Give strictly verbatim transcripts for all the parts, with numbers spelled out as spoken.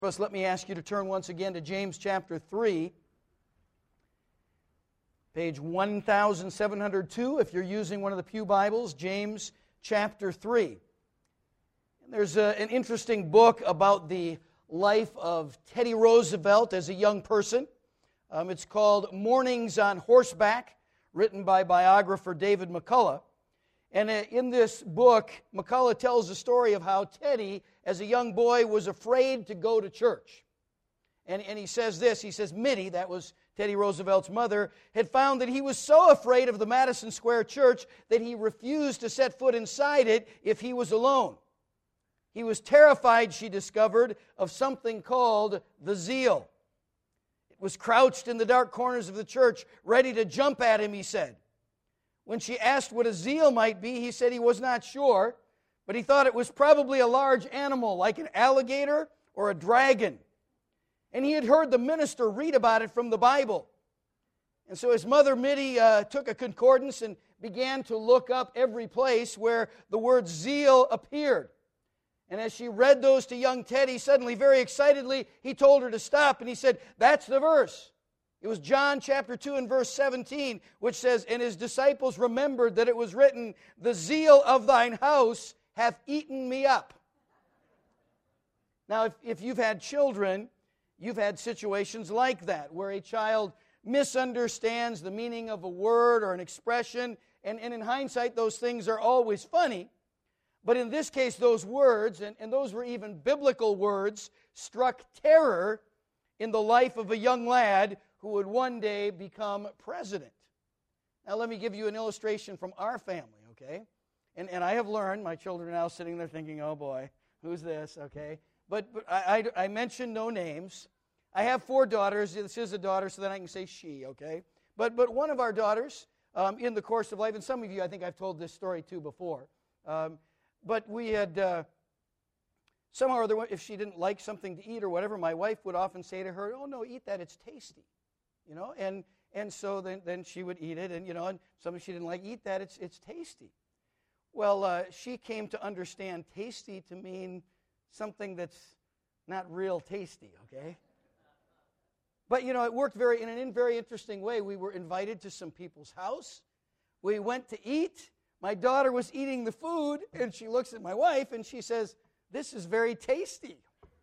First, let me ask you to turn once again to James chapter three, page one thousand seven hundred two, if you're using one of the Pew Bibles, James chapter three. And there's a, an interesting book about the life of Teddy Roosevelt as a young person. Um, it's called Mornings on Horseback, written by biographer David McCullough. And in this book, McCullough tells the story of how Teddy, as a young boy, was afraid to go to church. And, and he says this, he says, Mittie, that was Teddy Roosevelt's mother, had found that he was so afraid of the Madison Square Church that he refused to set foot inside it if he was alone. He was terrified, she discovered, of something called the zeal. It was crouched in the dark corners of the church, ready to jump at him, he said. When she asked what a zeal might be, he said he was not sure, but he thought it was probably a large animal like an alligator or a dragon. And he had heard the minister read about it from the Bible. And so his mother, Mittie, uh, took a concordance and began to look up every place where the word zeal appeared. And as she read those to young Teddy, suddenly, very excitedly, he told her to stop, and he said, that's the verse. It was John chapter two and verse seventeen, which says, and his disciples remembered that it was written, the zeal of thine house hath eaten me up. Now, if, if you've had children, you've had situations like that, where a child misunderstands the meaning of a word or an expression, and, and in hindsight, those things are always funny. But in this case, those words, and, and those were even biblical words, struck terror in the life of a young lad who would one day become president. Now let me give you an illustration from our family, okay? And, and I have learned, my children are now sitting there thinking, oh boy, who's this, okay? But, but I, I, I mentioned no names. I have four daughters. This is a daughter, so then I can say she, okay? But, but one of our daughters, um, in the course of life, and some of you, I think I've told this story too before, um, but we had, uh, somehow or other, if she didn't like something to eat or whatever, my wife would often say to her, oh no, eat that, it's tasty. You know, and and so then, then she would eat it, and you know, and something she didn't like, eat that, it's it's tasty. Well, uh, she came to understand tasty to mean something that's not real tasty, okay? But you know, it worked very in an very interesting way. We were invited to some people's house. We went to eat. My daughter was eating the food, and she looks at my wife and she says, "This is very tasty."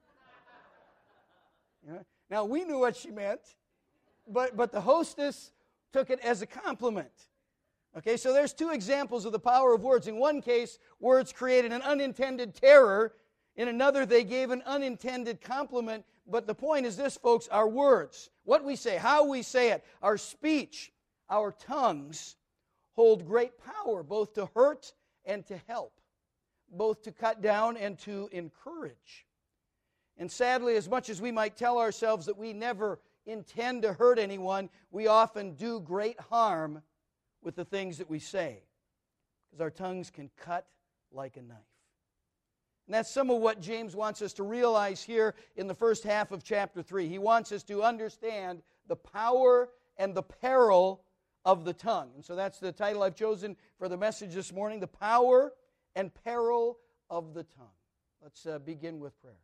You know? Now we knew what she meant. But, but the hostess took it as a compliment. Okay, so there's two examples of the power of words. In one case, words created an unintended terror. In another, they gave an unintended compliment. But the point is this, folks, our words, what we say, how we say it, our speech, our tongues hold great power, both to hurt and to help, both to cut down and to encourage. And sadly, as much as we might tell ourselves that we never intend to hurt anyone, we often do great harm with the things that we say, because our tongues can cut like a knife. And that's some of what James wants us to realize here in the first half of chapter three. He wants us to understand the power and the peril of the tongue. And so that's the title I've chosen for the message this morning, the power and peril of the tongue. Let's uh, begin with prayer.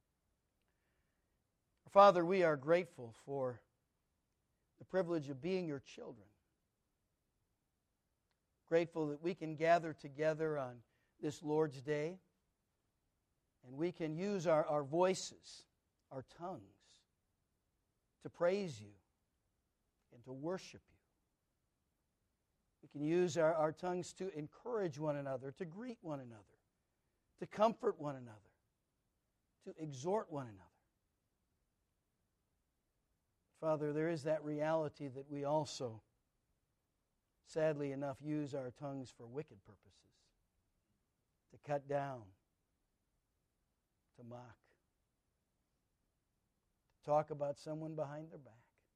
Father, we are grateful for the privilege of being your children. Grateful that we can gather together on this Lord's Day, and we can use our, our voices, our tongues, to praise you and to worship you. We can use our, our tongues to encourage one another, to greet one another, to comfort one another, to exhort one another. Father, there is that reality that we also, sadly enough, use our tongues for wicked purposes, to cut down, to mock, to talk about someone behind their back.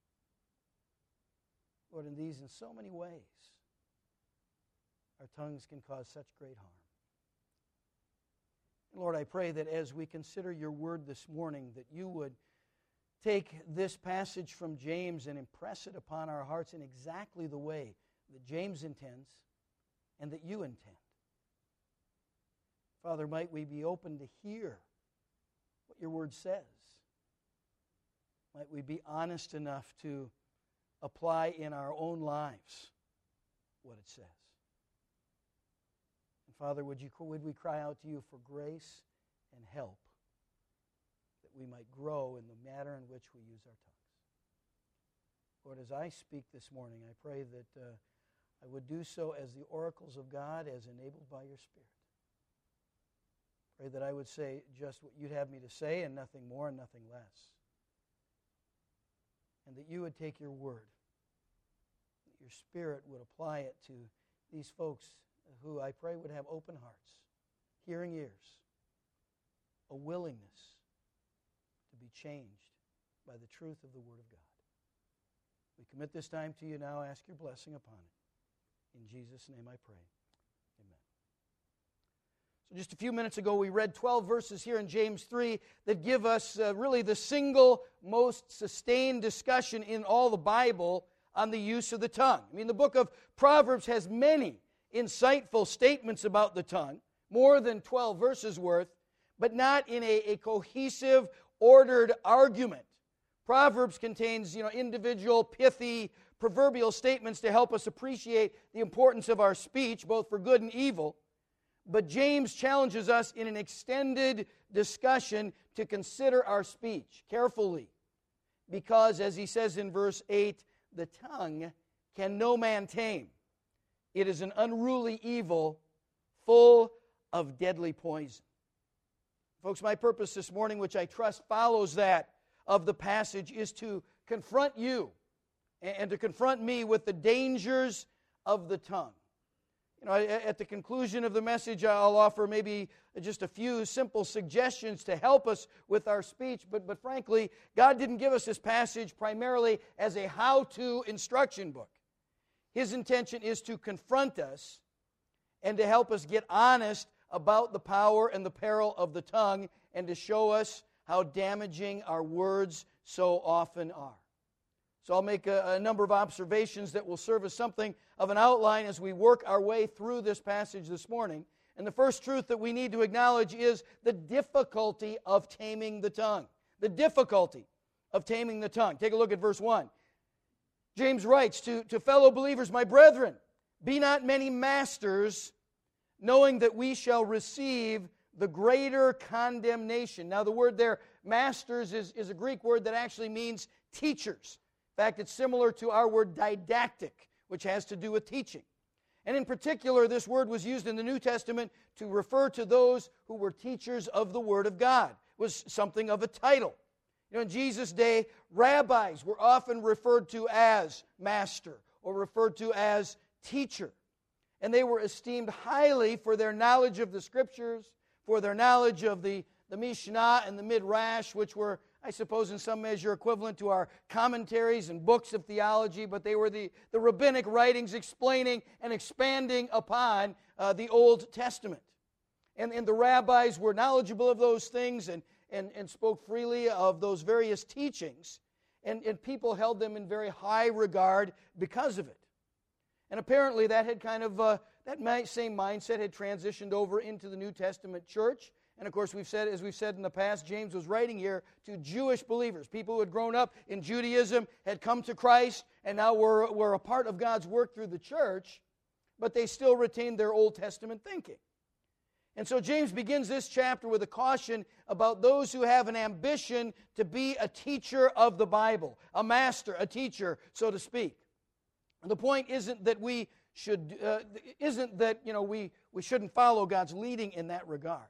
Lord, in these and so many ways, our tongues can cause such great harm. And Lord, I pray that as we consider your word this morning, that you would take this passage from James and impress it upon our hearts in exactly the way that James intends and that you intend. Father, might we be open to hear what your word says, Might we be honest enough to apply in our own lives what it says. And Father, would you would we cry out to you for grace and help that we might grow in the manner in which we use our tongues. Lord, as I speak this morning, I pray that uh, I would do so as the oracles of God, as enabled by your Spirit. Pray that I would say just what you'd have me to say and nothing more and nothing less. And that you would take your word, that your Spirit would apply it to these folks who I pray would have open hearts, hearing ears, a willingness to be changed by the truth of the Word of God. We commit this time to you now. Ask your blessing upon it. In Jesus' name I pray. Amen. So just a few minutes ago, we read twelve verses here in James three that give us uh, really the single most sustained discussion in all the Bible on the use of the tongue. I mean, the book of Proverbs has many insightful statements about the tongue, more than twelve verses worth, but not in a, a cohesive, ordered argument. Proverbs contains, you know, individual, pithy, proverbial statements to help us appreciate the importance of our speech, both for good and evil. But James challenges us in an extended discussion to consider our speech carefully. Because, as he says in verse eight, the tongue can no man tame. It is an unruly evil full of deadly poison. Folks, my purpose this morning, which I trust follows that of the passage, is to confront you and to confront me with the dangers of the tongue. You know, at the conclusion of the message, I'll offer maybe just a few simple suggestions to help us with our speech, but, but frankly, God didn't give us this passage primarily as a how-to instruction book. His intention is to confront us and to help us get honest about the power and the peril of the tongue and to show us how damaging our words so often are. So I'll make a, a number of observations that will serve as something of an outline as we work our way through this passage this morning. And the first truth that we need to acknowledge is the difficulty of taming the tongue. The difficulty of taming the tongue. Take a look at verse one. James writes to, to fellow believers, "My brethren, be not many masters, knowing that we shall receive the greater condemnation." Now the word there, masters, is, is a Greek word that actually means teachers. In fact, it's similar to our word didactic, which has to do with teaching. And in particular, this word was used in the New Testament to refer to those who were teachers of the Word of God. It was something of a title. You know, in Jesus' day, rabbis were often referred to as master or referred to as teacher. And they were esteemed highly for their knowledge of the Scriptures, for their knowledge of the, the Mishnah and the Midrash, which were, I suppose, in some measure equivalent to our commentaries and books of theology, but they were the, the rabbinic writings explaining and expanding upon uh, the Old Testament. And, and the rabbis were knowledgeable of those things and, and, and spoke freely of those various teachings, and, and people held them in very high regard because of it. And apparently that had kind of, uh, that same mindset had transitioned over into the New Testament church. And of course, we've said, as we've said in the past, James was writing here to Jewish believers, people who had grown up in Judaism, had come to Christ, and now were, were a part of God's work through the church, but they still retained their Old Testament thinking. And so James begins this chapter with a caution about those who have an ambition to be a teacher of the Bible, a master, a teacher, so to speak. And the point isn't that we should, uh, isn't that, you know, we, we shouldn't follow God's leading in that regard.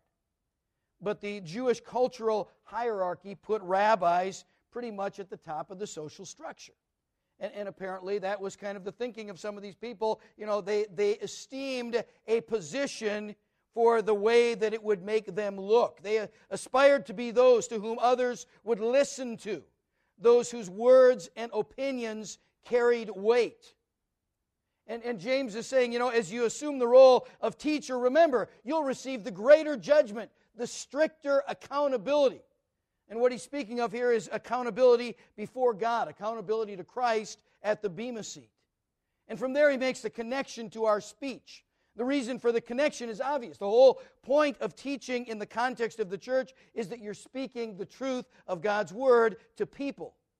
But the Jewish cultural hierarchy put rabbis pretty much at the top of the social structure. And, and apparently that was kind of the thinking of some of these people. You know, they, they esteemed a position for the way that it would make them look. They aspired to be those to whom others would listen to, those whose words and opinions carried weight. And, and James is saying, you know, as you assume the role of teacher, remember, you'll receive the greater judgment, the stricter accountability. And what he's speaking of here is accountability before God, accountability to Christ at the Bema seat. And from there he makes the connection to our speech. The reason for the connection is obvious. The whole point of teaching in the context of the church is that you're speaking the truth of God's Word to people.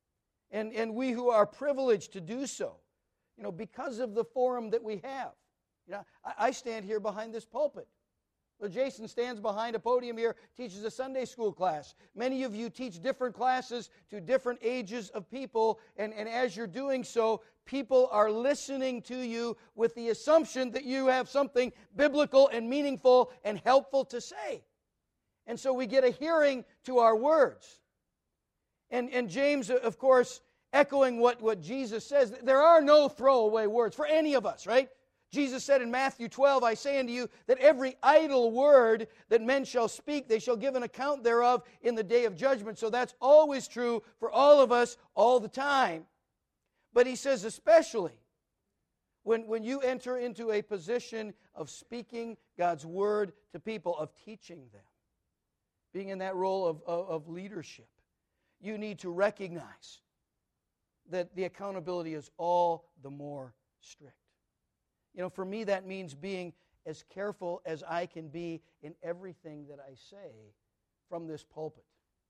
And, and we who are privileged to do so, you know, because of the forum that we have. You know, I, I stand here behind this pulpit. Well, Jason stands behind a podium here, teaches a Sunday school class. Many of you teach different classes to different ages of people, and, and as you're doing so, people are listening to you with the assumption that you have something biblical and meaningful and helpful to say. And so we get a hearing to our words. And, and James, of course, echoing what, what Jesus says, there are no throwaway words for any of us, right? Jesus said in Matthew twelve, I say unto you that every idle word that men shall speak, they shall give an account thereof in the day of judgment. So that's always true for all of us all the time. But he says especially when, when you enter into a position of speaking God's word to people, of teaching them, being in that role of, of, of leadership, you need to recognize that the accountability is all the more strict. You know, for me, that means being as careful as I can be in everything that I say from this pulpit.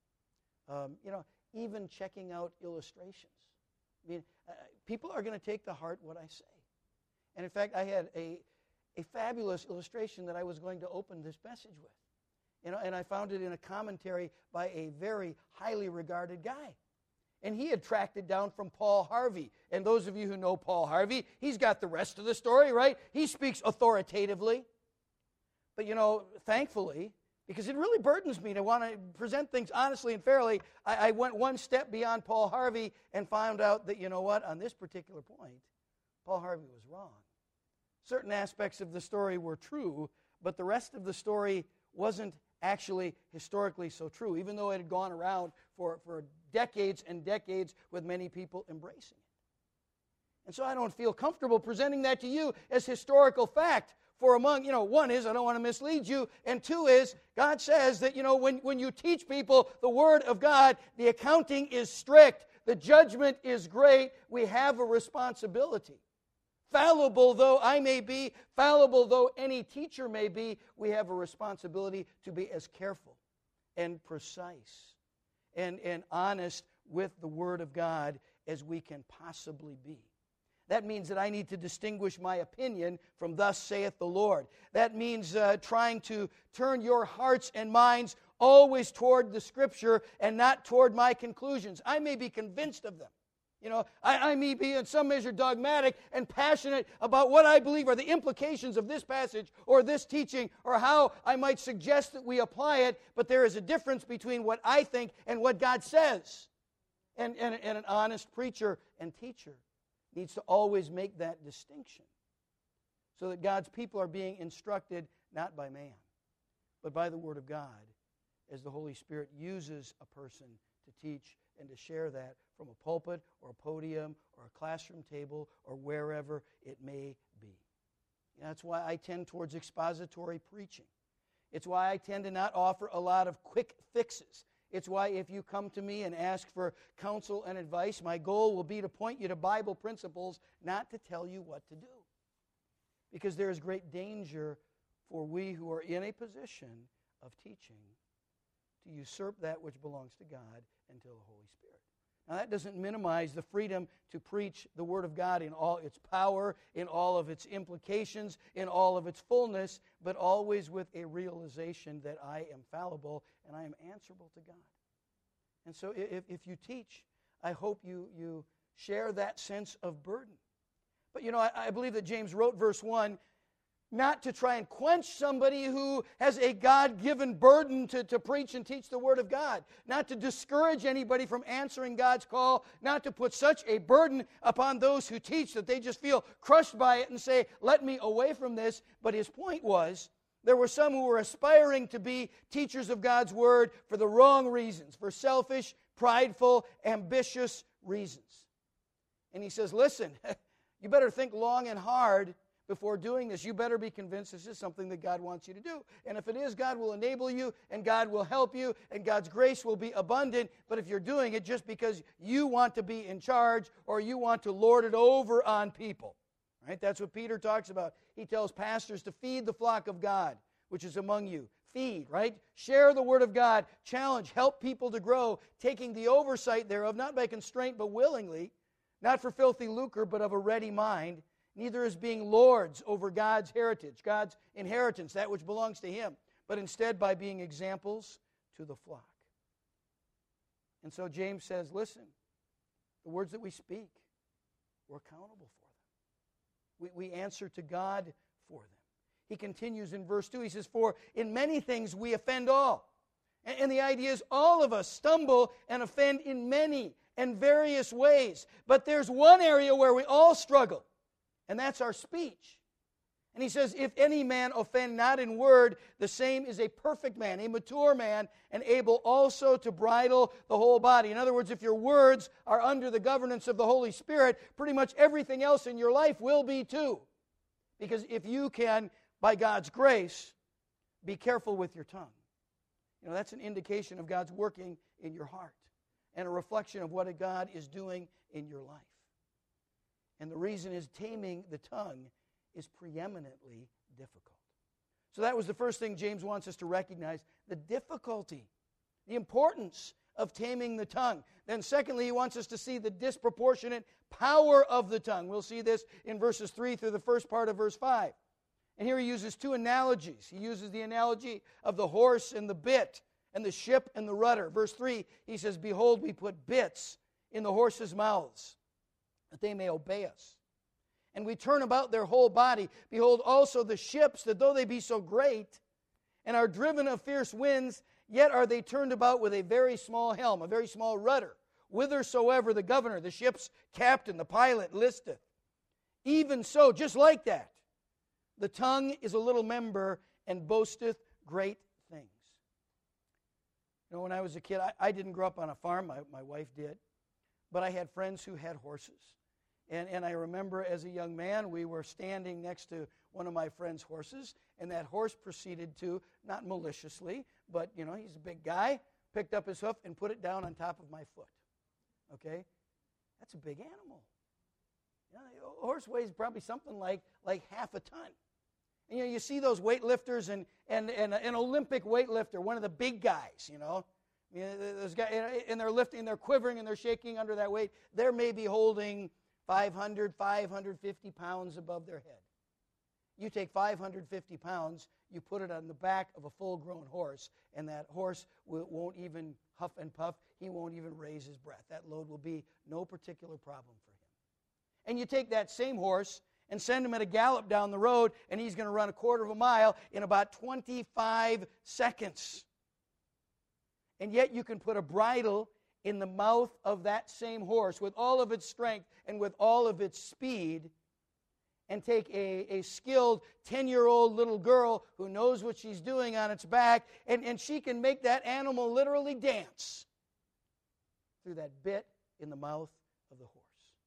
Um, you know, even checking out illustrations. I mean, uh, people are going to take to heart what I say. And in fact, I had a, a fabulous illustration that I was going to open this message with. You know, and I found it in a commentary by a very highly regarded guy. And he had tracked it down from Paul Harvey. And those of you who know Paul Harvey, he's got the rest of the story, right? He speaks authoritatively. But, you know, thankfully, because it really burdens me to want to present things honestly and fairly, I, I went one step beyond Paul Harvey and found out that, you know what, on this particular point, Paul Harvey was wrong. Certain aspects of the story were true, but the rest of the story wasn't actually historically so true, even though it had gone around for, for decades and decades with many people embracing it. And so I don't feel comfortable presenting that to you as historical fact. For among, you know, one is, I don't want to mislead you, and two is, God says that, you know, when, when you teach people the Word of God, the accounting is strict, the judgment is great, we have a responsibility. Fallible though I may be, fallible though any teacher may be, we have a responsibility to be as careful and precise and, and honest with the Word of God as we can possibly be. That means that I need to distinguish my opinion from thus saith the Lord. That means uh, trying to turn your hearts and minds always toward the Scripture and not toward my conclusions. I may be convinced of them. You know, I, I may be in some measure dogmatic and passionate about what I believe are the implications of this passage or this teaching or how I might suggest that we apply it, but there is a difference between what I think and what God says. And, and, and an honest preacher and teacher needs to always make that distinction so that God's people are being instructed not by man, but by the Word of God as the Holy Spirit uses a person to teach and to share that from a pulpit or a podium or a classroom table or wherever it may be. And that's why I tend towards expository preaching. It's why I tend to not offer a lot of quick fixes. It's why if you come to me and ask for counsel and advice, my goal will be to point you to Bible principles, not to tell you what to do. Because there is great danger for we who are in a position of teaching to usurp that which belongs to God and to the Holy Spirit. Now that doesn't minimize the freedom to preach the Word of God in all its power, in all of its implications, in all of its fullness, but always with a realization that I am fallible and I am answerable to God. And so if, if you teach, I hope you, you share that sense of burden. But you know, I, I believe that James wrote verse one not to try and quench somebody who has a God-given burden to, to preach and teach the Word of God, not to discourage anybody from answering God's call, not to put such a burden upon those who teach that they just feel crushed by it and say, let me away from this. But his point was, there were some who were aspiring to be teachers of God's Word for the wrong reasons, for selfish, prideful, ambitious reasons. And he says, listen, you better think long and hard before doing this. You better be convinced this is something that God wants you to do. And if it is, God will enable you, and God will help you, and God's grace will be abundant. But if you're doing it just because you want to be in charge or you want to lord it over on people, right? That's what Peter talks about. He tells pastors to feed the flock of God, which is among you. feed, right? Share the Word of God, challenge, help people to grow, taking the oversight thereof, not by constraint, but willingly, not for filthy lucre, but of a ready mind, neither as being lords over God's heritage, God's inheritance, that which belongs to Him, but instead by being examples to the flock. And so James says, listen, the words that we speak, we're accountable for them. We, we answer to God for them. He continues in verse two. He says, for in many things we offend all. And, and the idea is all of us stumble and offend in many and various ways. But there's one area where we all struggle, and that's our speech. And he says, if any man offend not in word, the same is a perfect man, a mature man, and able also to bridle the whole body. In other words, if your words are under the governance of the Holy Spirit, pretty much everything else in your life will be too. Because if you can, by God's grace, be careful with your tongue. You know, that's an indication of God's working in your heart and a reflection of what God is doing in your life. And the reason is taming the tongue is preeminently difficult. So that was the first thing James wants us to recognize, the difficulty, the importance of taming the tongue. Then secondly, he wants us to see the disproportionate power of the tongue. We'll see this in verses three through the first part of verse five. And here he uses two analogies. He uses the analogy of the horse and the bit, and the ship and the rudder. Verse three, he says, behold, we put bits in the horses' mouths, that they may obey us. And we turn about their whole body. Behold also the ships, that though they be so great, and are driven of fierce winds, yet are they turned about with a very small helm, a very small rudder, whithersoever the governor, the ship's captain, the pilot listeth. Even so, just like that, the tongue is a little member, and boasteth great things. You know, when I was a kid, I, I didn't grow up on a farm. My, my wife did. But I had friends who had horses. And, and I remember as a young man, we were standing next to one of my friend's horses, and that horse proceeded to, not maliciously, but, you know, he's a big guy, picked up his hoof and put it down on top of my foot. Okay? That's a big animal. You know, a horse weighs probably something like, like half a ton. And, you know, you see those weightlifters, and, and, and an Olympic weightlifter, one of the big guys, you know, you know those guys, and they're lifting, they're quivering, and they're shaking under that weight. They're maybe holding five hundred, five hundred fifty pounds above their head. You take five hundred fifty pounds, you put it on the back of a full-grown horse, and that horse will, won't even huff and puff. He won't even raise his breath. That load will be no particular problem for him. And you take that same horse and send him at a gallop down the road, and he's going to run a quarter of a mile in about twenty-five seconds. And yet you can put a bridle in the mouth of that same horse with all of its strength and with all of its speed, and take a, a skilled ten-year-old little girl who knows what she's doing on its back, and, and she can make that animal literally dance through that bit in the mouth of the horse.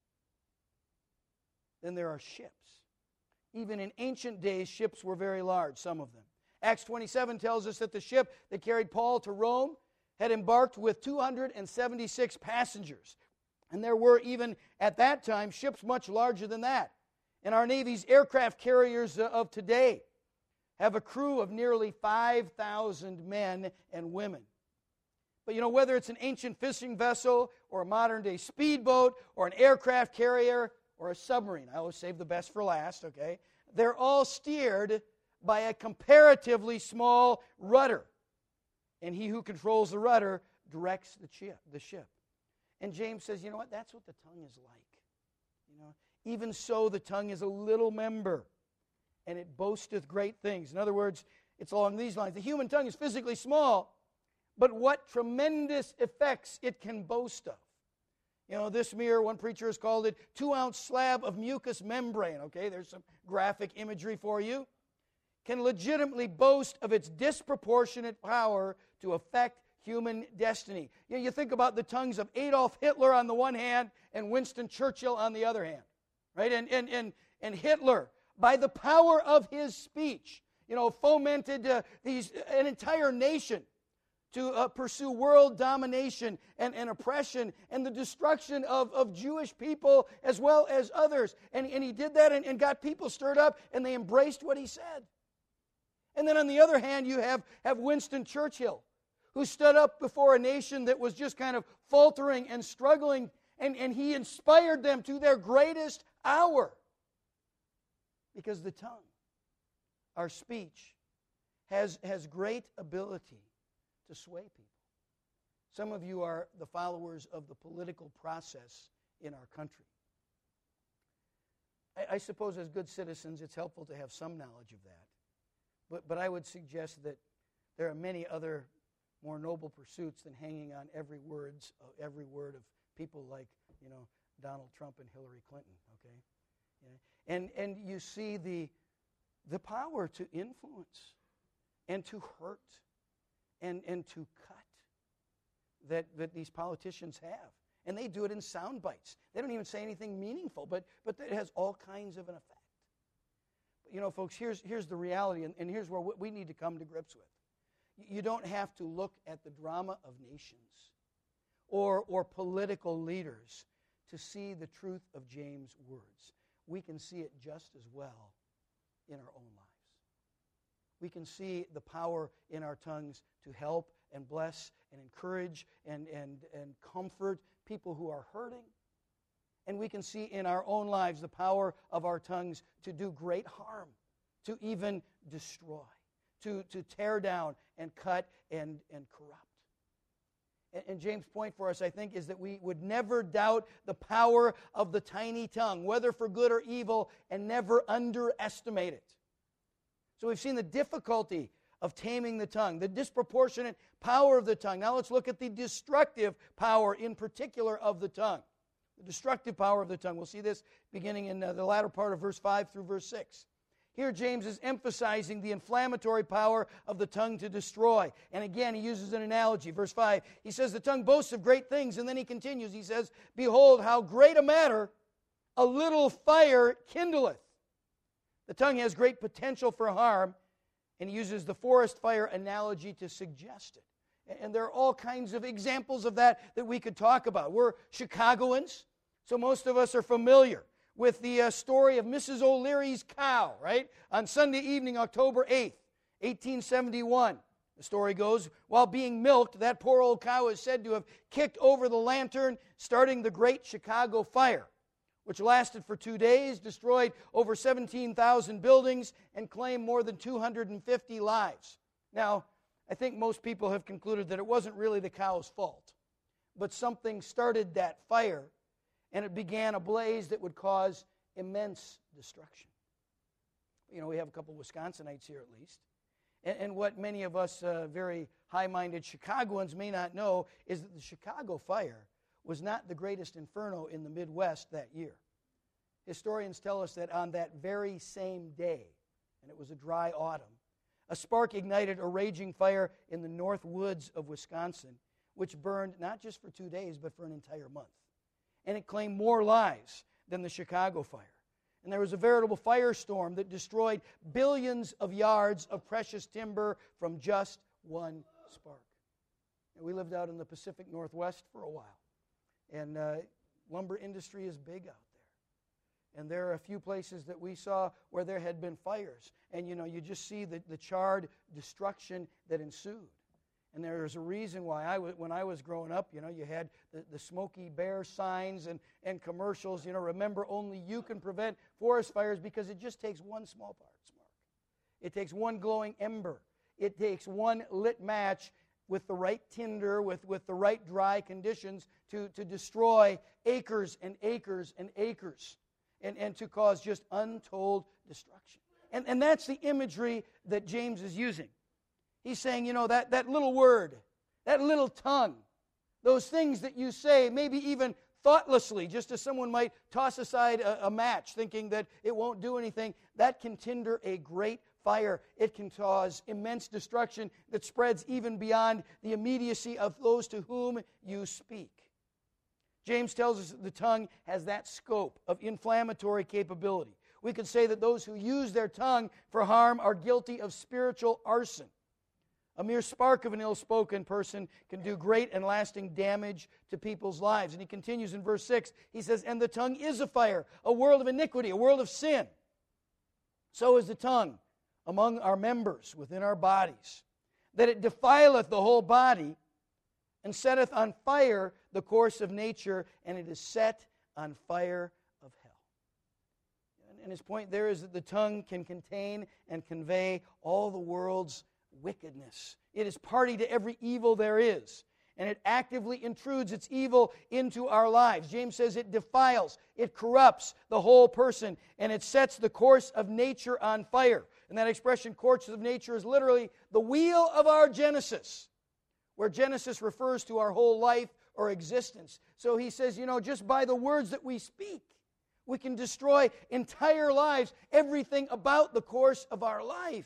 Then there are ships. Even in ancient days, ships were very large, some of them. Acts twenty-seven tells us that the ship that carried Paul to Rome had embarked with two hundred seventy-six passengers. And there were even at that time ships much larger than that. And our Navy's aircraft carriers of today have a crew of nearly five thousand men and women. But you know, whether it's an ancient fishing vessel or a modern-day speedboat or an aircraft carrier or a submarine, I always save the best for last, okay? They're all steered by a comparatively small rudder. And he who controls the rudder directs the ship. The ship. And James says, you know what? That's what the tongue is like. You know, even so, the tongue is a little member, and it boasteth great things. In other words, it's along these lines. The human tongue is physically small, but what tremendous effects it can boast of. You know, this mere, one preacher has called it, two-ounce slab of mucous membrane. Okay, there's some graphic imagery for you. Can legitimately boast of its disproportionate power to affect human destiny. You know, you think about the tongues of Adolf Hitler on the one hand and Winston Churchill on the other hand, right? And and and and Hitler, by the power of his speech, you know, fomented uh, these an entire nation to uh, pursue world domination and, and oppression and the destruction of, of Jewish people as well as others. And, and he did that and, and got people stirred up, and they embraced what he said. And then on the other hand, you have, have Winston Churchill, who stood up before a nation that was just kind of faltering and struggling, and, and he inspired them to their greatest hour. Because the tongue, our speech, has, has great ability to sway people. Some of you are the followers of the political process in our country. I, I suppose as good citizens, it's helpful to have some knowledge of that. But, but I would suggest that there are many other more noble pursuits than hanging on every words, uh, every word of people like, you know, Donald Trump and Hillary Clinton, okay? Yeah. And, and you see the, the power to influence and to hurt and, and to cut that, that these politicians have. And they do it in sound bites. They don't even say anything meaningful, but, but it has all kinds of an effect. But, you know, folks, here's, here's the reality, and, and here's where we need to come to grips with. You don't have to look at the drama of nations or, or political leaders to see the truth of James' words. We can see it just as well in our own lives. We can see the power in our tongues to help and bless and encourage and, and, and comfort people who are hurting. And we can see in our own lives the power of our tongues to do great harm, to even destroy, to, to tear down and cut and, and corrupt. And, and James' point for us, I think, is that we would never doubt the power of the tiny tongue, whether for good or evil, and never underestimate it. So we've seen the difficulty of taming the tongue, the disproportionate power of the tongue. Now let's look at the destructive power in particular of the tongue. The destructive power of the tongue. We'll see this beginning in uh, the latter part of verse five through verse six. Here James is emphasizing the inflammatory power of the tongue to destroy. And again, he uses an analogy. Verse five, he says, the tongue boasts of great things. And then he continues, he says, behold, how great a matter a little fire kindleth. The tongue has great potential for harm, and he uses the forest fire analogy to suggest it. And there are all kinds of examples of that that we could talk about. We're Chicagoans, so most of us are familiar with the uh, story of Missus O'Leary's cow, right? On Sunday evening, October eighth, eighteen seventy-one. The story goes, while being milked, that poor old cow is said to have kicked over the lantern, starting the Great Chicago Fire, which lasted for two days, destroyed over seventeen thousand buildings, and claimed more than two hundred fifty lives. Now, I think most people have concluded that it wasn't really the cow's fault, but something started that fire, and it began a blaze that would cause immense destruction. You know, we have a couple Wisconsinites here at least. And, and what many of us uh, very high-minded Chicagoans may not know is that the Chicago Fire was not the greatest inferno in the Midwest that year. Historians tell us that on that very same day, and it was a dry autumn, a spark ignited a raging fire in the north woods of Wisconsin, which burned not just for two days, but for an entire month. And it claimed more lives than the Chicago Fire. And there was a veritable firestorm that destroyed billions of yards of precious timber from just one spark. And we lived out in the Pacific Northwest for a while. And uh, lumber industry is big out there. And there are a few places that we saw where there had been fires. And, you know, you just see the, the charred destruction that ensued. And there's a reason why, I w- when I was growing up, you know, you had the, the Smokey Bear signs and, and commercials. You know, remember, only you can prevent forest fires, because it just takes one small part, spark. It takes one glowing ember. It takes one lit match with the right tinder, with, with the right dry conditions to, to destroy acres and acres and acres and, and to cause just untold destruction. And, and that's the imagery that James is using. He's saying, you know, that, that little word, that little tongue, those things that you say, maybe even thoughtlessly, just as someone might toss aside a, a match thinking that it won't do anything, that can tinder a great fire. It can cause immense destruction that spreads even beyond the immediacy of those to whom you speak. James tells us that the tongue has that scope of inflammatory capability. We could say that those who use their tongue for harm are guilty of spiritual arson. A mere spark of an ill-spoken person can do great and lasting damage to people's lives. And he continues in verse six. He says, and the tongue is a fire, a world of iniquity, a world of sin. So is the tongue, among our members within our bodies, that it defileth the whole body, and setteth on fire the course of nature, and it is set on fire of hell. And his point there is that the tongue can contain and convey all the world's wickedness. It is party to every evil there is, and it actively intrudes its evil into our lives. James says it defiles, it corrupts the whole person, and it sets the course of nature on fire. And that expression, course of nature, is literally the wheel of our Genesis, where Genesis refers to our whole life or existence. So he says, you know, just by the words that we speak, we can destroy entire lives, everything about the course of our life.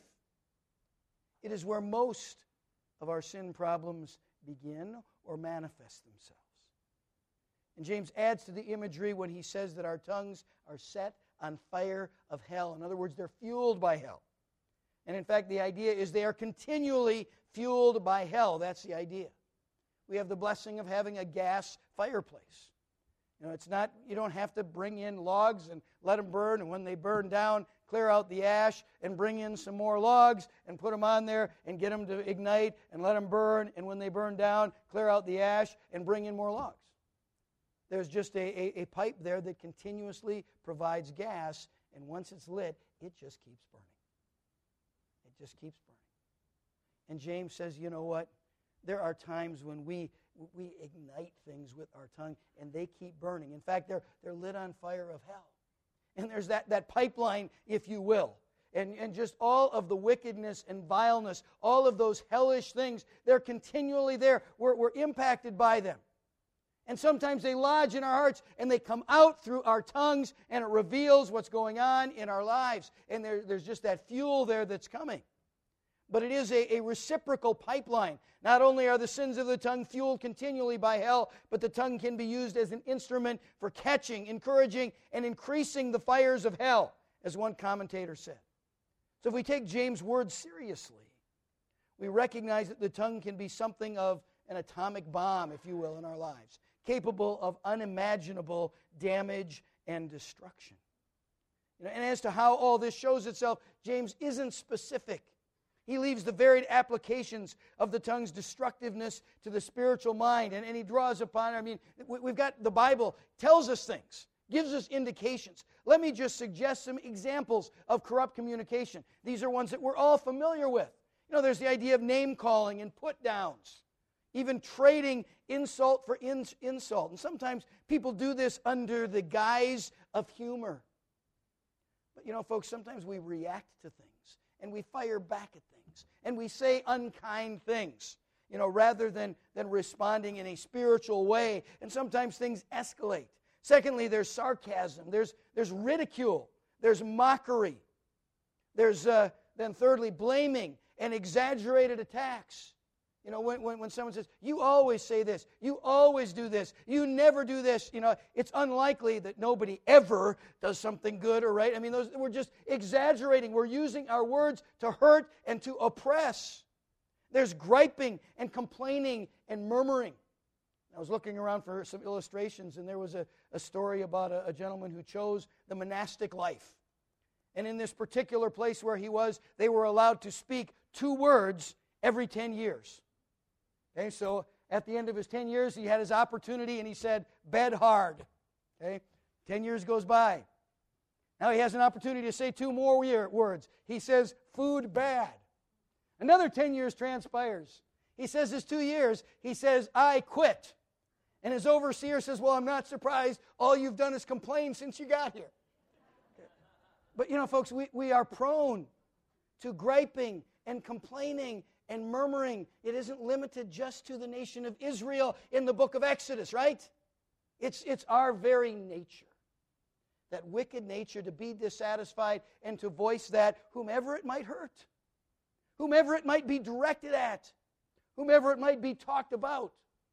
It is where most of our sin problems begin or manifest themselves. And James adds to the imagery when he says that our tongues are set on fire of hell. In other words, they're fueled by hell. And in fact, the idea is they are continually fueled by hell. That's the idea. We have the blessing of having a gas fireplace. You know, it's not, you don't have to bring in logs and let them burn, and when they burn down, clear out the ash and bring in some more logs and put them on there and get them to ignite and let them burn, and when they burn down, clear out the ash and bring in more logs. There's just a, a, a pipe there that continuously provides gas, and once it's lit, it just keeps burning. It just keeps burning. And James says, you know what? There are times when we we ignite things with our tongue, and they keep burning. In fact, they're they're lit on fire of hell. And there's that, that pipeline, if you will. And, and just all of the wickedness and vileness, all of those hellish things, they're continually there. We're, we're impacted by them. And sometimes they lodge in our hearts, and they come out through our tongues, and it reveals what's going on in our lives. And there, there's just that fuel there that's coming. But it is a, a reciprocal pipeline. Not only are the sins of the tongue fueled continually by hell, but the tongue can be used as an instrument for catching, encouraging, and increasing the fires of hell, as one commentator said. So if we take James' words seriously, we recognize that the tongue can be something of an atomic bomb, if you will, in our lives, capable of unimaginable damage and destruction. You know, and as to how all this shows itself, James isn't specific. He leaves the varied applications of the tongue's destructiveness to the spiritual mind, and, and he draws upon, I mean, we've got the Bible tells us things, gives us indications. Let me just suggest some examples of corrupt communication. These are ones that we're all familiar with. You know, there's the idea of name-calling and put-downs, even trading insult for ins- insult. And sometimes people do this under the guise of humor. But, you know, folks, sometimes we react to things, and we fire back at things, and we say unkind things, you know, rather than, than responding in a spiritual way, and sometimes things escalate. Secondly, there's sarcasm, there's, there's ridicule, there's mockery, there's, uh, then thirdly, blaming and exaggerated attacks. You know, when, when, when someone says, you always say this, you always do this, you never do this, you know, it's unlikely that nobody ever does something good or right. I mean, those, we're just exaggerating. We're using our words to hurt and to oppress. There's griping and complaining and murmuring. I was looking around for some illustrations, and there was a, a story about a, a gentleman who chose the monastic life. And in this particular place where he was, they were allowed to speak two words every ten years. Okay, so at the end of his ten years, he had his opportunity, and he said, bed hard. Okay, ten years goes by. Now he has an opportunity to say two more words. He says, food bad. Another ten years transpires. He says his two years, he says, I quit. And his overseer says, well, I'm not surprised. All you've done is complain since you got here. Okay. But, you know, folks, we, we are prone to griping and complaining and murmuring. It isn't limited just to the nation of Israel in the book of Exodus, right? It's, it's our very nature, that wicked nature, to be dissatisfied and to voice that whomever it might hurt, whomever it might be directed at, whomever it might be talked about.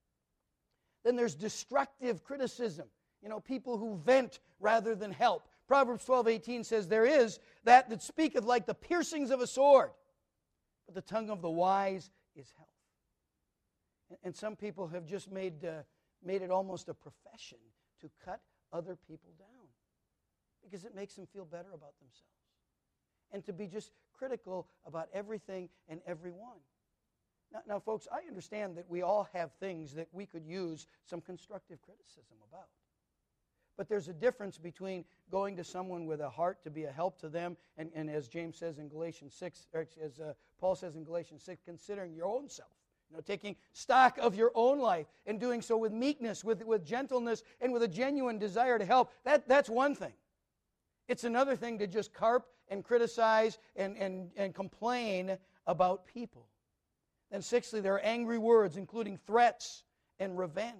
Then there's destructive criticism, you know, people who vent rather than help. Proverbs twelve eighteen says, there is that that speaketh like the piercings of a sword, but the tongue of the wise is health. And, and some people have just made, uh, made it almost a profession to cut other people down because it makes them feel better about themselves. and to be just critical about everything and everyone. Now, now, folks, I understand that we all have things that we could use some constructive criticism about. But there's a difference between going to someone with a heart to be a help to them, and, and as James says in Galatians six, or as uh, Paul says in Galatians six, considering your own self. You know, taking stock of your own life and doing so with meekness, with, with gentleness, and with a genuine desire to help. That, that's one thing. It's another thing to just carp and criticize and, and, and complain about people. And sixthly, there are angry words, including threats and revenge.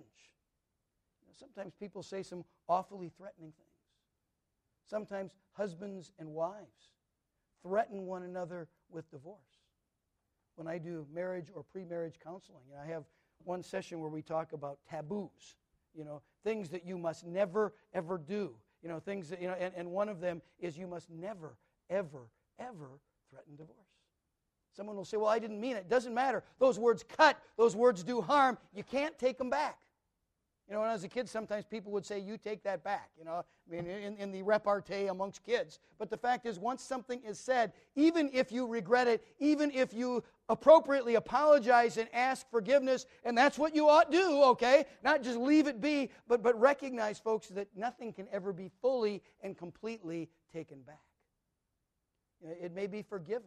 Sometimes people say some awfully threatening things. Sometimes husbands and wives threaten one another with divorce. When I do marriage or pre-marriage counseling, and I have one session where we talk about taboos, you know, things that you must never, ever do. You know, things that, you know, and, and one of them is you must never, ever, ever threaten divorce. Someone will say, well, I didn't mean it. It doesn't matter. Those words cut. Those words do harm. You can't take them back. You know, when I was a kid, sometimes people would say, you take that back, you know, I mean, in, in the repartee amongst kids. But the fact is, once something is said, even if you regret it, even if you appropriately apologize and ask forgiveness, and that's what you ought to do, okay? Not just leave it be, but, but recognize, folks, that nothing can ever be fully and completely taken back. You know, it may be forgiven,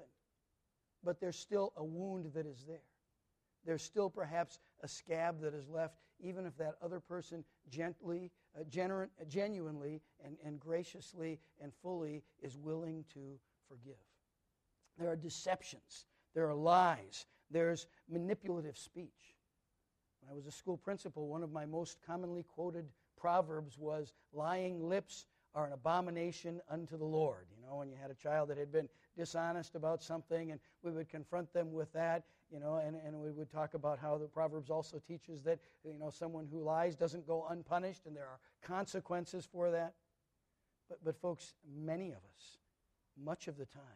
but there's still a wound that is there. There's still perhaps a scab that is left, even if that other person gently, uh, gener- genuinely, and, and graciously and fully is willing to forgive. There are deceptions. There are lies. There's manipulative speech. When I was a school principal, one of my most commonly quoted proverbs was, lying lips are an abomination unto the Lord. You know, when you had a child that had been dishonest about something, and we would confront them with that, you know, and, and we would talk about how the Proverbs also teaches that, you know, someone who lies doesn't go unpunished, and there are consequences for that. But, but folks, many of us, much of the time,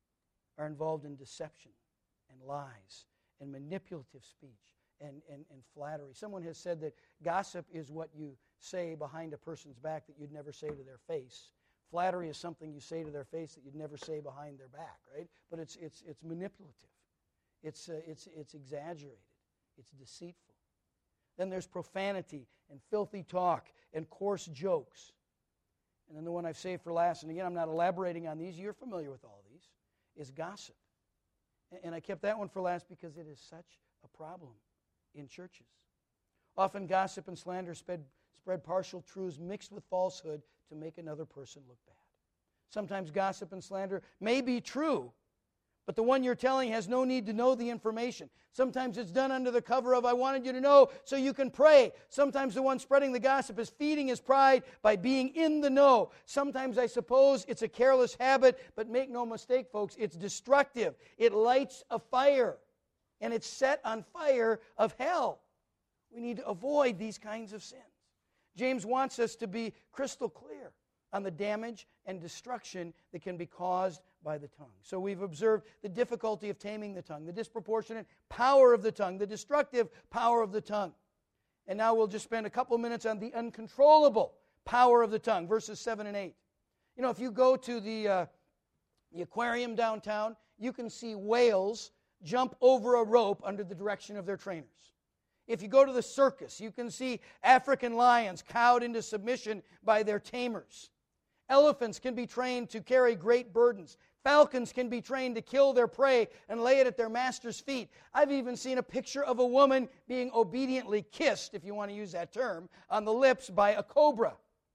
are involved in deception and lies and manipulative speech and, and, and flattery. Someone has said that gossip is what you say behind a person's back that you'd never say to their face. Flattery is something you say to their face that you'd never say behind their back, right? But it's it's it's manipulative. It's uh, it's it's exaggerated. It's deceitful. Then there's profanity and filthy talk and coarse jokes. And then the one I've saved for last, and again, I'm not elaborating on these. You're familiar with all these, is gossip. And I kept that one for last because it is such a problem in churches. Often gossip and slander spread, spread partial truths mixed with falsehood to make another person look bad. Sometimes gossip and slander may be true, but the one you're telling has no need to know the information. Sometimes it's done under the cover of, I wanted you to know so you can pray. Sometimes the one spreading the gossip is feeding his pride by being in the know. Sometimes, I suppose, it's a careless habit, but make no mistake, folks, it's destructive. It lights a fire, and it's set on fire of hell. We need to avoid these kinds of sins. James wants us to be crystal clear on the damage and destruction that can be caused by the tongue. So we've observed the difficulty of taming the tongue, the disproportionate power of the tongue, the destructive power of the tongue. And now we'll just spend a couple minutes on the uncontrollable power of the tongue, verses seven and eight. You know, if you go to the, uh, the aquarium downtown, you can see whales jump over a rope under the direction of their trainers. If you go to the circus, you can see African lions cowed into submission by their tamers. Elephants can be trained to carry great burdens. Falcons can be trained to kill their prey and lay it at their master's feet. I've even seen a picture of a woman being obediently kissed, if you want to use that term, on the lips by a cobra.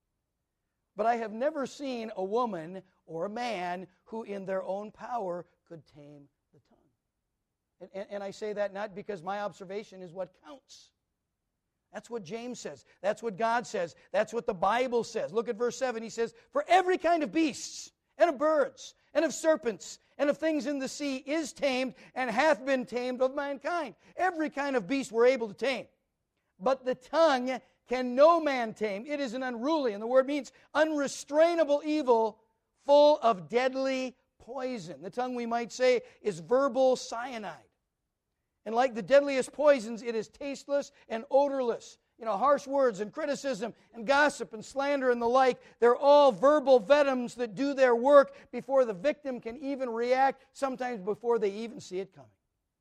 But I have never seen a woman or a man who in their own power could tame the tongue. And, and, and I say that not because my observation is what counts. That's what James says. That's what God says. That's what the Bible says. Look at verse seven. He says, for every kind of beasts and of birds and of serpents and of things in the sea is tamed and hath been tamed of mankind. Every kind of beast we're able to tame. But the tongue can no man tame. It is an unruly, and the word means unrestrainable evil, full of deadly poison. The tongue, we might say, is verbal cyanide. And like the deadliest poisons, it is tasteless and odorless. You know, harsh words and criticism and gossip and slander and the like, they're all verbal venoms that do their work before the victim can even react, sometimes before they even see it coming.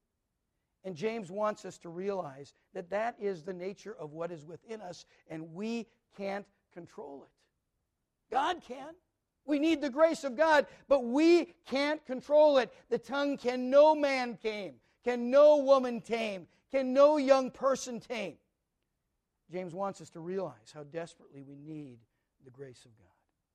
And James wants us to realize that that is the nature of what is within us, and we can't control it. God can. We need the grace of God, but we can't control it. The tongue can no man tame, can no woman tame, can no young person tame. James wants us to realize how desperately we need the grace of God.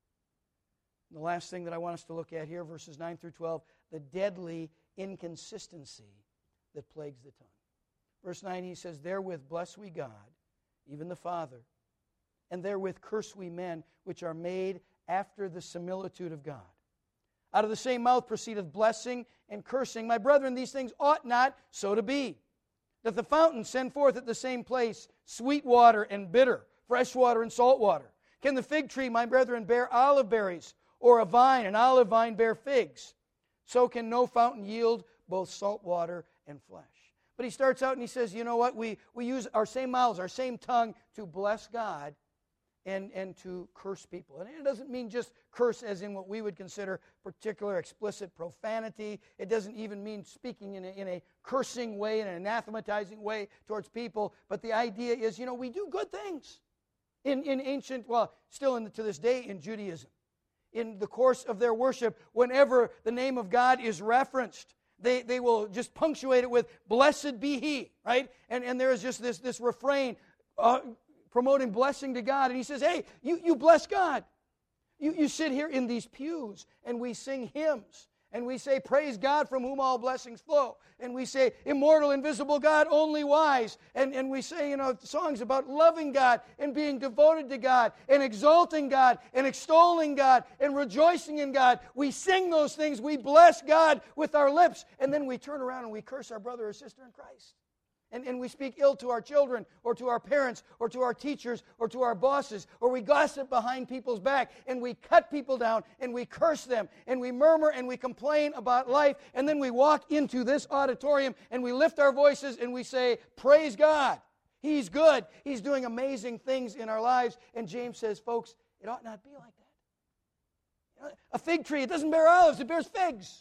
And the last thing that I want us to look at here, verses nine through twelve, the deadly inconsistency that plagues the tongue. Verse nine, he says, "Therewith bless we God, even the Father, and therewith curse we men, which are made after the similitude of God. Out of the same mouth proceedeth blessing and cursing. My brethren, these things ought not so to be. That the fountain send forth at the same place sweet water and bitter, fresh water and salt water. Can the fig tree, my brethren, bear olive berries, or a vine, an olive vine, bear figs? So can no fountain yield both salt water and flesh." But he starts out and he says, you know what, we, we use our same mouths, our same tongue to bless God and, and to curse people. And it doesn't mean just curse as in what we would consider particular explicit profanity. It doesn't even mean speaking in a, in a cursing way, in an anathematizing way towards people. But the idea is, you know, we do good things. In, in ancient, well, still in, to this day in Judaism, in the course of their worship, whenever the name of God is referenced, they, they will just punctuate it with, "Blessed be He," right? And, and there is just this, this refrain, uh, promoting blessing to God. And he says, hey, you, you bless God. You, you sit here in these pews and we sing hymns. And we say, "Praise God from whom all blessings flow." And we say, "Immortal, invisible God, only wise." And, and we say, you know, songs about loving God and being devoted to God and exalting God and extolling God and rejoicing in God. We sing those things. We bless God with our lips. And then we turn around and we curse our brother or sister in Christ. And, and we speak ill to our children or to our parents or to our teachers or to our bosses, or we gossip behind people's back and we cut people down and we curse them and we murmur and we complain about life, and then we walk into this auditorium and we lift our voices and we say, "Praise God. He's good. He's doing amazing things in our lives." And James says, folks, it ought not be like that. A fig tree, it doesn't bear olives, it bears figs.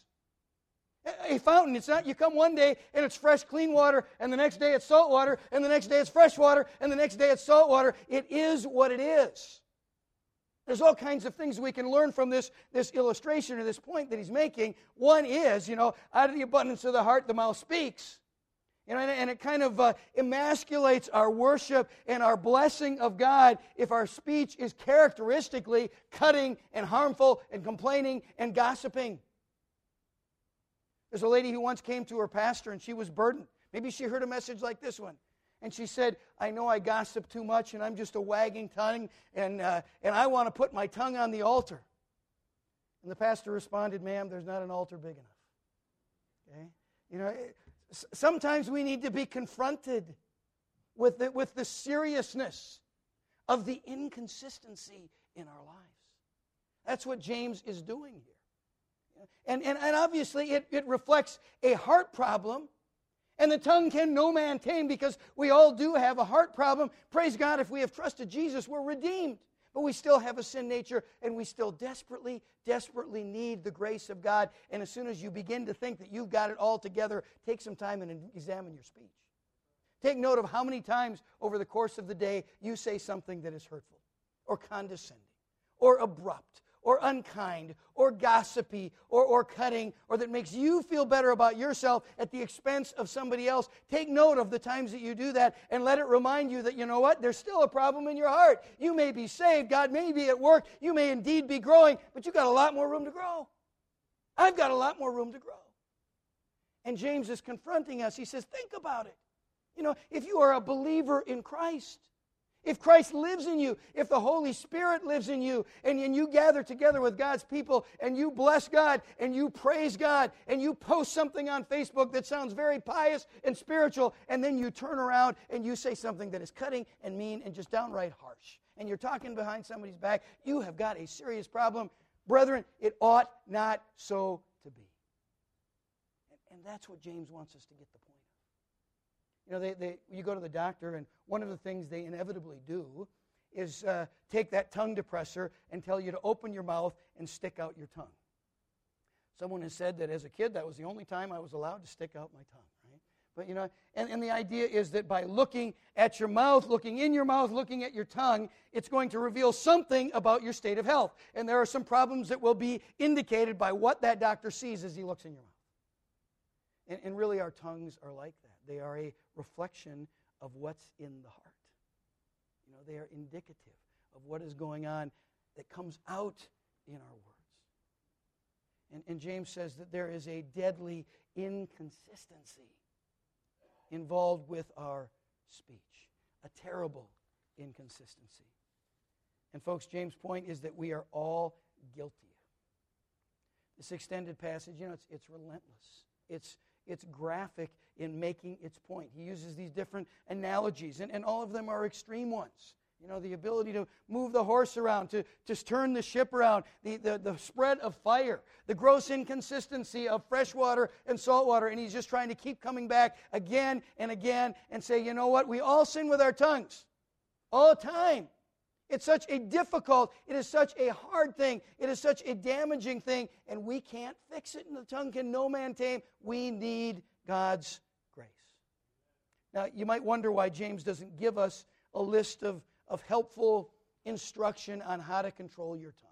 A fountain, it's not you come one day and it's fresh, clean water, and the next day it's salt water, and the next day it's fresh water, and the next day it's salt water. It is what it is. There's all kinds of things we can learn from this, this illustration or this point that he's making. One is, you know, out of the abundance of the heart, the mouth speaks. You know, and, and it kind of uh, emasculates our worship and our blessing of God if our speech is characteristically cutting and harmful and complaining and gossiping. There's a lady who once came to her pastor and she was burdened. Maybe she heard a message like this one. And she said, "I know I gossip too much and I'm just a wagging tongue, and, uh, and I want to put my tongue on the altar." And the pastor responded, "Ma'am, there's not an altar big enough." Okay? You know, it, sometimes we need to be confronted with the, with the seriousness of the inconsistency in our lives. That's what James is doing here. And, and, and obviously it, it reflects a heart problem. And the tongue can no man tame, because we all do have a heart problem. Praise God, if we have trusted Jesus, we're redeemed. But we still have a sin nature, and we still desperately, desperately need the grace of God. And as soon as you begin to think that you've got it all together, take some time and examine your speech. Take note of how many times over the course of the day you say something that is hurtful or condescending or abrupt or unkind, or gossipy, or, or cutting, or that makes you feel better about yourself at the expense of somebody else. Take note of the times that you do that, and let it remind you that, you know what, there's still a problem in your heart. You may be saved, God may be at work, you may indeed be growing, but you've got a lot more room to grow. I've got a lot more room to grow. And James is confronting us. He says, think about it. You know, if you are a believer in Christ, if Christ lives in you, if the Holy Spirit lives in you, and, and you gather together with God's people, and you bless God, and you praise God, and you post something on Facebook that sounds very pious and spiritual, and then you turn around and you say something that is cutting and mean and just downright harsh, and you're talking behind somebody's back, you have got a serious problem. Brethren, it ought not so to be. And, and that's what James wants us to get the point of. You know, they, they, you go to the doctor, and one of the things they inevitably do is uh, take that tongue depressor and tell you to open your mouth and stick out your tongue. Someone has said that as a kid, that was the only time I was allowed to stick out my tongue, right? But, you know, and, and the idea is that by looking at your mouth, looking in your mouth, looking at your tongue, it's going to reveal something about your state of health. And there are some problems that will be indicated by what that doctor sees as he looks in your mouth. And, and really, our tongues are like that. They are a reflection of what's in the heart. You know, they are indicative of what is going on that comes out in our words. And, and James says that there is a deadly inconsistency involved with our speech, a terrible inconsistency. And folks, James' point is that we are all guilty. This extended passage, you know, it's, it's relentless. It's, it's graphic in making its point. He uses these different analogies, and, and all of them are extreme ones. You know, the ability to move the horse around, to just turn the ship around, the, the, the spread of fire, the gross inconsistency of fresh water and salt water. And he's just trying to keep coming back again and again and say, you know what, we all sin with our tongues all the time. It's such a difficult, it is such a hard thing, it is such a damaging thing, and we can't fix it, and the tongue can no man tame. We need God's grace. Now, you might wonder why James doesn't give us a list of of helpful instruction on how to control your tongue.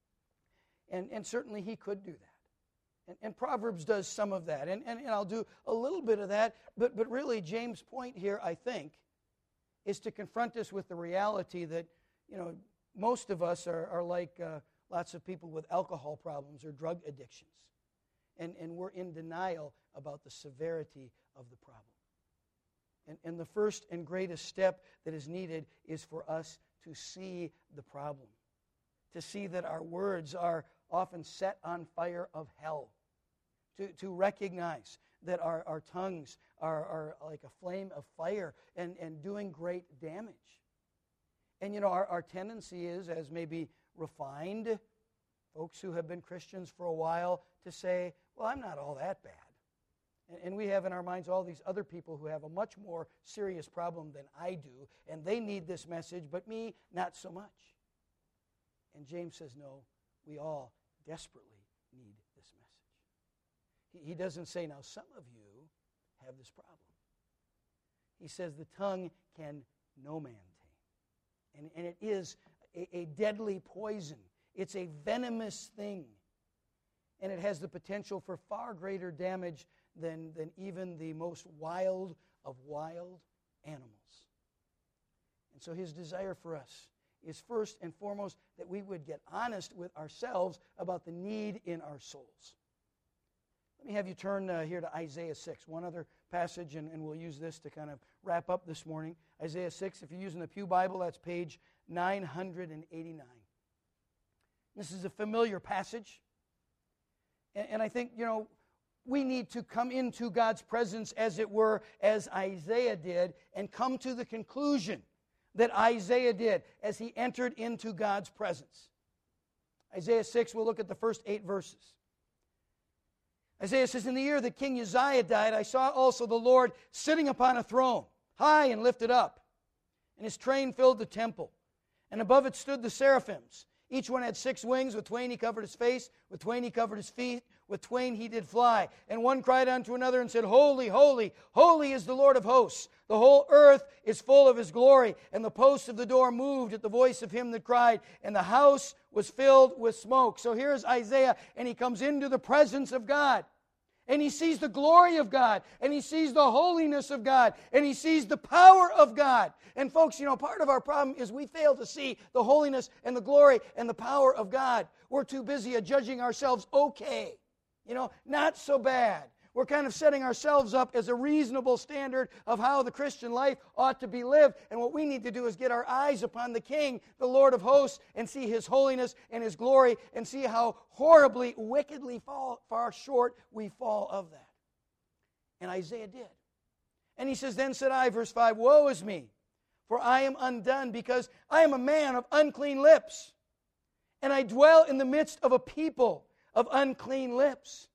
And, and certainly he could do that. And, and Proverbs does some of that. And, and, and I'll do a little bit of that. But, but really, James' point here, I think, is to confront us with the reality that, you know, most of us are, are like uh, lots of people with alcohol problems or drug addictions. And, and we're in denial about the severity of the problem. And, and the first and greatest step that is needed is for us to see the problem, to see that our words are often set on fire of hell, to, to recognize that our, our tongues are, are like a flame of fire and, and doing great damage. And, you know, our, our tendency is, as maybe refined folks who have been Christians for a while, to say, well, I'm not all that bad. And we have in our minds all these other people who have a much more serious problem than I do, and they need this message, but me, not so much. And James says, no, we all desperately need this message. He, he doesn't say, now some of you have this problem. He says the tongue can no man tame. And, and it is a, a deadly poison. It's a venomous thing. And it has the potential for far greater damage Than, than even the most wild of wild animals. And so his desire for us is first and foremost that we would get honest with ourselves about the need in our souls. Let me have you turn uh, here to Isaiah six, one other passage, and, and we'll use this to kind of wrap up this morning. Isaiah six, if you're using the Pew Bible, that's page nine hundred eighty-nine. This is a familiar passage. And, and I think, you know, we need to come into God's presence, as it were, as Isaiah did, and come to the conclusion that Isaiah did as he entered into God's presence. Isaiah six, we'll look at the first eight verses. Isaiah says, in the year that King Uzziah died, I saw also the Lord sitting upon a throne, high and lifted up, and his train filled the temple. And above it stood the seraphims. Each one had six wings. With twain he covered his face. With twain he covered his feet. With twain he did fly. And one cried unto another and said, Holy, holy, holy is the Lord of hosts. The whole earth is full of his glory. And the posts of the door moved at the voice of him that cried. And the house was filled with smoke. So here's Isaiah, and he comes into the presence of God. And he sees the glory of God, and he sees the holiness of God, and he sees the power of God. And folks, you know, part of our problem is we fail to see the holiness and the glory and the power of God. We're too busy at judging ourselves okay. You know, not so bad. We're kind of setting ourselves up as a reasonable standard of how the Christian life ought to be lived. And what we need to do is get our eyes upon the King, the Lord of hosts, and see his holiness and his glory, and see how horribly, wickedly fall, far short we fall of that. And Isaiah did. And he says, then said I, verse five, woe is me, for I am undone, because I am a man of unclean lips, and I dwell in the midst of a people of unclean lips.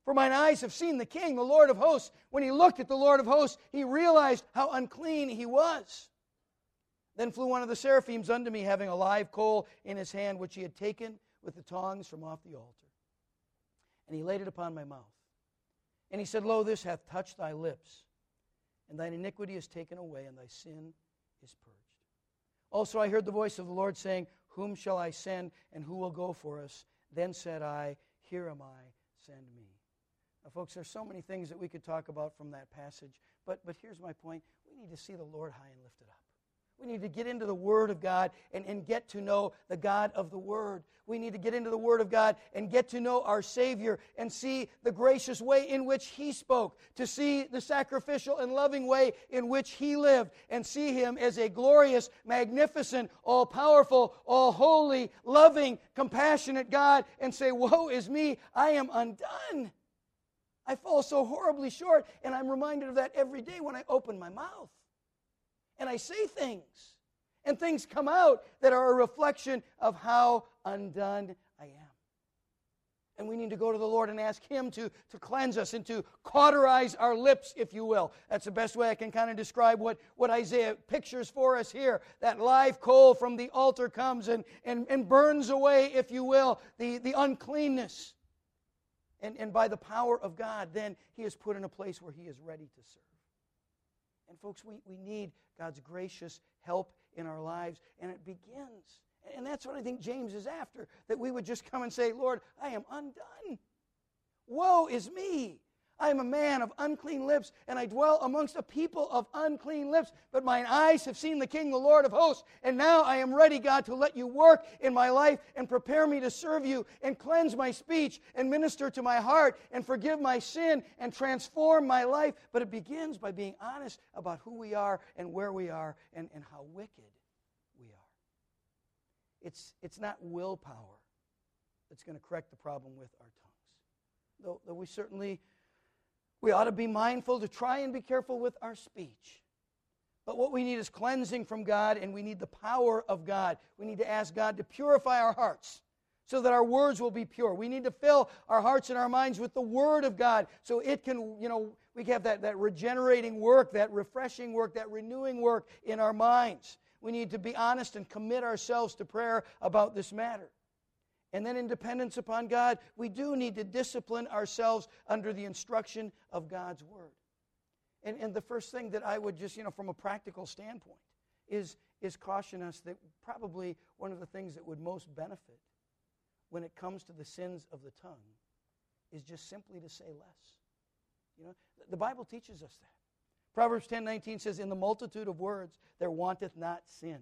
For mine eyes have seen the King, the Lord of hosts. When he looked at the Lord of hosts, he realized how unclean he was. Then flew one of the seraphims unto me, having a live coal in his hand, which he had taken with the tongs from off the altar. And he laid it upon my mouth. And he said, Lo, this hath touched thy lips, and thine iniquity is taken away, and thy sin is purged. Also I heard the voice of the Lord saying, Whom shall I send, and who will go for us? Then said I, Here am I, send me. Now, folks, there's so many things that we could talk about from that passage, but, but here's my point. We need to see the Lord high and lifted up. We need to get into the Word of God and, and get to know the God of the Word. We need to get into the Word of God and get to know our Savior and see the gracious way in which He spoke, to see the sacrificial and loving way in which He lived, and see Him as a glorious, magnificent, all-powerful, all-holy, loving, compassionate God, and say, Woe is me, I am undone. I fall so horribly short, and I'm reminded of that every day when I open my mouth. And I say things, and things come out that are a reflection of how undone I am. And we need to go to the Lord and ask Him to, to cleanse us and to cauterize our lips, if you will. That's the best way I can kind of describe what, what Isaiah pictures for us here. That live coal from the altar comes and, and, and burns away, if you will, the, the uncleanness. And, and by the power of God, then He is put in a place where He is ready to serve. And folks, we, we need God's gracious help in our lives, and it begins. And that's what I think James is after, that we would just come and say, Lord, I am undone. Woe is me. I am a man of unclean lips, and I dwell amongst a people of unclean lips. But mine eyes have seen the King, the Lord of hosts. And now I am ready, God, to let you work in my life and prepare me to serve you and cleanse my speech and minister to my heart and forgive my sin and transform my life. But it begins by being honest about who we are and where we are and, and how wicked we are. It's, it's not willpower that's going to correct the problem with our tongues. Though, though we certainly... We ought to be mindful to try and be careful with our speech. But what we need is cleansing from God, and we need the power of God. We need to ask God to purify our hearts so that our words will be pure. We need to fill our hearts and our minds with the Word of God so it can, you know, we have that, that regenerating work, that refreshing work, that renewing work in our minds. We need to be honest and commit ourselves to prayer about this matter. And then in dependence upon God, we do need to discipline ourselves under the instruction of God's Word. And, and the first thing that I would just, you know, from a practical standpoint, is, is caution us that probably one of the things that would most benefit when it comes to the sins of the tongue is just simply to say less. You know, the Bible teaches us that. Proverbs ten nineteen says, In the multitude of words there wanteth not sin,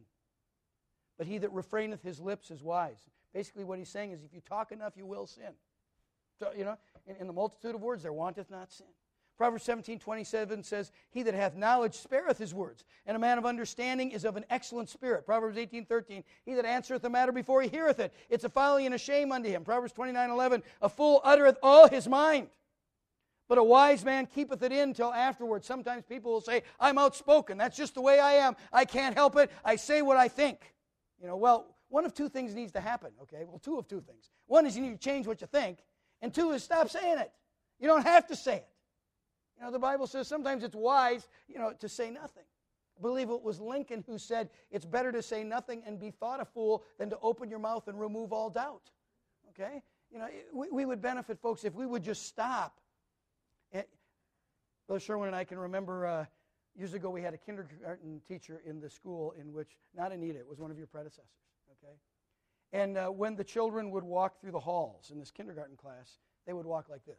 but he that refraineth his lips is wise. Basically what he's saying is if you talk enough, you will sin. So, you know, in, in the multitude of words, there wanteth not sin. Proverbs seventeen twenty-seven says, He that hath knowledge spareth his words, and a man of understanding is of an excellent spirit. Proverbs eighteen thirteen, He that answereth a matter before he heareth it, it's a folly and a shame unto him. Proverbs twenty-nine eleven, A fool uttereth all his mind, but a wise man keepeth it in till afterwards. Sometimes people will say, I'm outspoken. That's just the way I am. I can't help it. I say what I think. You know, well, one of two things needs to happen, okay? Well, two of two things. One is you need to change what you think, and two is stop saying it. You don't have to say it. You know, the Bible says sometimes it's wise, you know, to say nothing. I believe it was Lincoln who said, it's better to say nothing and be thought a fool than to open your mouth and remove all doubt, okay? You know, we, we would benefit, folks, if we would just stop. And Brother Sherwin and I can remember uh, years ago we had a kindergarten teacher in the school in which, not Anita, it was one of your predecessors. Okay? And uh, when the children would walk through the halls in this kindergarten class, they would walk like this.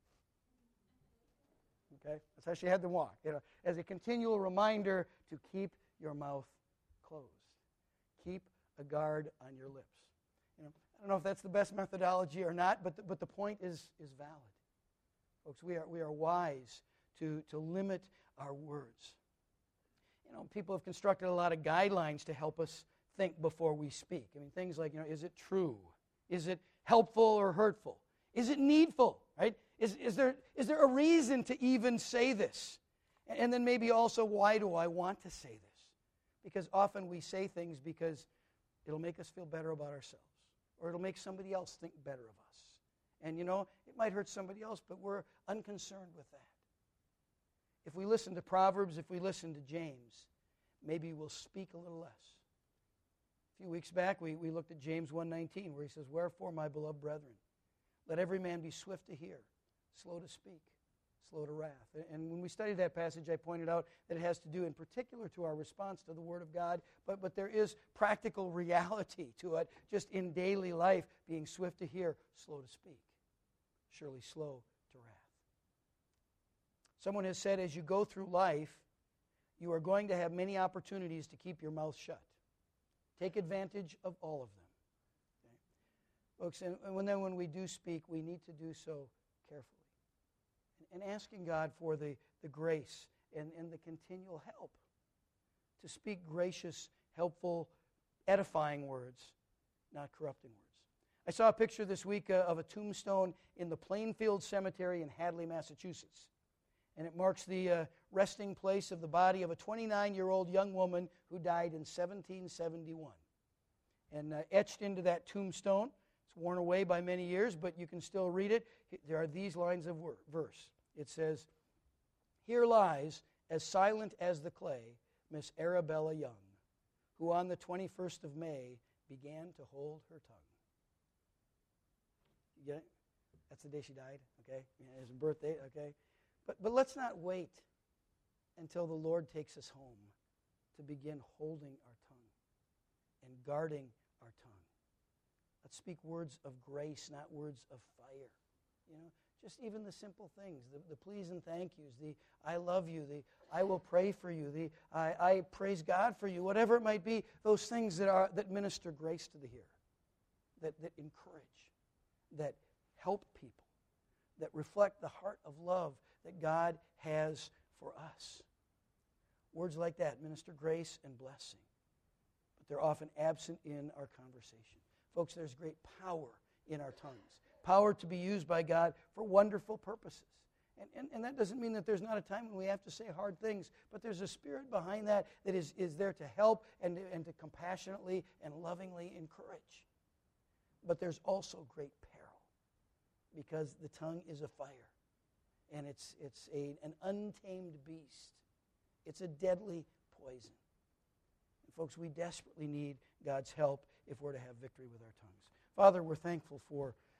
Okay? That's how she had them walk, you know, as a continual reminder to keep your mouth closed. Keep a guard on your lips. You know, I don't know if that's the best methodology or not, but the, but the point is, is valid. Folks, we are, we are wise to, to limit our words. You know, people have constructed a lot of guidelines to help us think before we speak. I mean, things like, you know, is it true? Is it helpful or hurtful? Is it needful, right? Is, is, there, is there a reason to even say this? And then maybe also, why do I want to say this? Because often we say things because it'll make us feel better about ourselves, or it'll make somebody else think better of us. And, you know, it might hurt somebody else, but we're unconcerned with that. If we listen to Proverbs, if we listen to James, maybe we'll speak a little less. A few weeks back, we, we looked at James one nineteen, where he says, "Wherefore, my beloved brethren, let every man be swift to hear, slow to speak, slow to wrath." And when we studied that passage, I pointed out that it has to do in particular to our response to the Word of God, but, but there is practical reality to it, just in daily life, being swift to hear, slow to speak, surely slow to wrath. Someone has said, as you go through life, you are going to have many opportunities to keep your mouth shut. Take advantage of all of them. Okay? Folks, and, and then when we do speak, we need to do so carefully. And, and asking God for the, the grace and, and the continual help to speak gracious, helpful, edifying words, not corrupting words. I saw a picture this week uh, of a tombstone in the Plainfield Cemetery in Hadley, Massachusetts. And it marks the uh, resting place of the body of a twenty-nine-year-old young woman who died in seventeen seventy-one. And uh, etched into that tombstone, it's worn away by many years, but you can still read it. There are these lines of wor- verse. It says, "Here lies, as silent as the clay, Miss Arabella Young, who on the twenty-first of May began to hold her tongue." You get it? That's the day she died, okay? Yeah, it's a birthday, okay? But, but let's not wait until the Lord takes us home to begin holding our tongue and guarding our tongue. Let's speak words of grace, not words of fire. You know, just even the simple things, the, the please and thank yous, the I love you, the I will pray for you, the I, I praise God for you, whatever it might be, those things that are that minister grace to the hearer, that, that encourage, that help people, that reflect the heart of love that God has for us. Words like that minister grace and blessing, but they're often absent in our conversation. Folks, there's great power in our tongues, power to be used by God for wonderful purposes. And, and, and that doesn't mean that there's not a time when we have to say hard things, but there's a spirit behind that that is, is there to help and, and to compassionately and lovingly encourage. But there's also great peril, because the tongue is a fire. And it's it's a, an untamed beast. It's a deadly poison. And folks, we desperately need God's help if we're to have victory with our tongues. Father, we're thankful for